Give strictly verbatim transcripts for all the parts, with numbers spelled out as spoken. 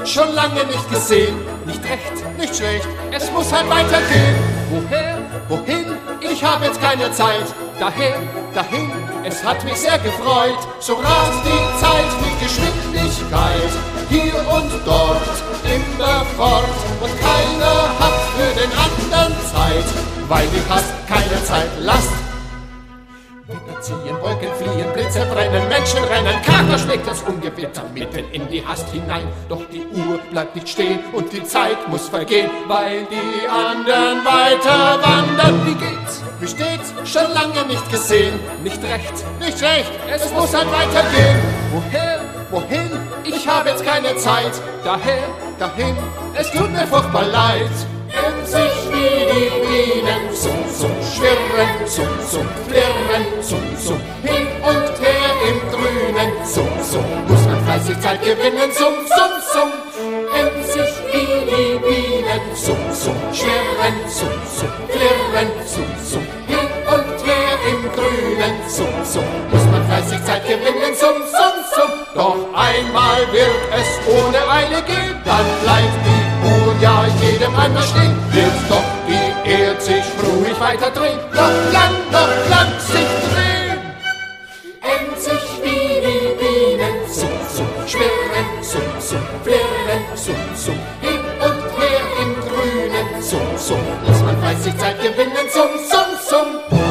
schon lange nicht gesehen. Nicht recht, nicht schlecht, es muss halt weitergehen. Woher, wohin, ich habe jetzt keine Zeit. Daher, dahin, es hat mich sehr gefreut. So rast die Zeit mit Geschwindigkeit, hier und dort, immer fort. Und keiner hat für den anderen Zeit, weil du hast keine Zeit, lasst. Witter ziehen, Wolken fliehen, Blitze brennen, Menschen rennen, Kracher schlägt das Ungewitter mitten in die Hast hinein. Doch die Uhr bleibt nicht stehen und die Zeit muss vergehen, weil die anderen weiter wandern. Wie geht's? Wie steht's? Schon lange nicht gesehen. Nicht recht, nicht schlecht, es muss halt weitergehen. Woher? Wohin? Ich habe jetzt keine Zeit. Daher, dahin, es tut mir furchtbar leid. Wenn sich wie die Bienen zum, zum Schwirren, zum, zum Flirren, zum, zum Hin und Her im Grünen, zum, zum, muss man fleißig Zeit gewinnen, zum, zum, zum. Wenn sich wie die Bienen zum, zum Schwirren, zum, zum Flirren, zum, zum Hin und Her im Grünen, zum, zum, muss man fleißig Zeit gewinnen, zum, zum, zum. Doch einmal wird es ohne Eile gehen, dann bleibt die Uhr ja jedem einmal stehen, wird doch die Erde sich ruhig weiter drehen, noch lang, noch lang sich drehen. Endlich wie die Bienen, zum, zum Schwirren, zum, zum Flirren, zum, zum Hin und Her im Grünen, zum, zum, muss man fleißig Zeit gewinnen, zum, zum, zum.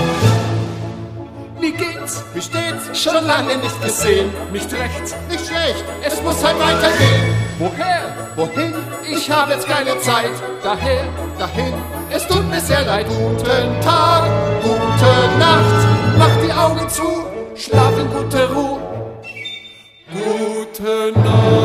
Wie geht's? Wie steht's? Schon lange nicht gesehen. Nicht recht, nicht schlecht, es muss halt weitergehen. Woher? Wohin? Ich habe jetzt keine Zeit. Daher, dahin, es tut mir sehr leid. Guten Tag, gute Nacht, mach die Augen zu, schlaf in gute Ruhe. Gute Nacht.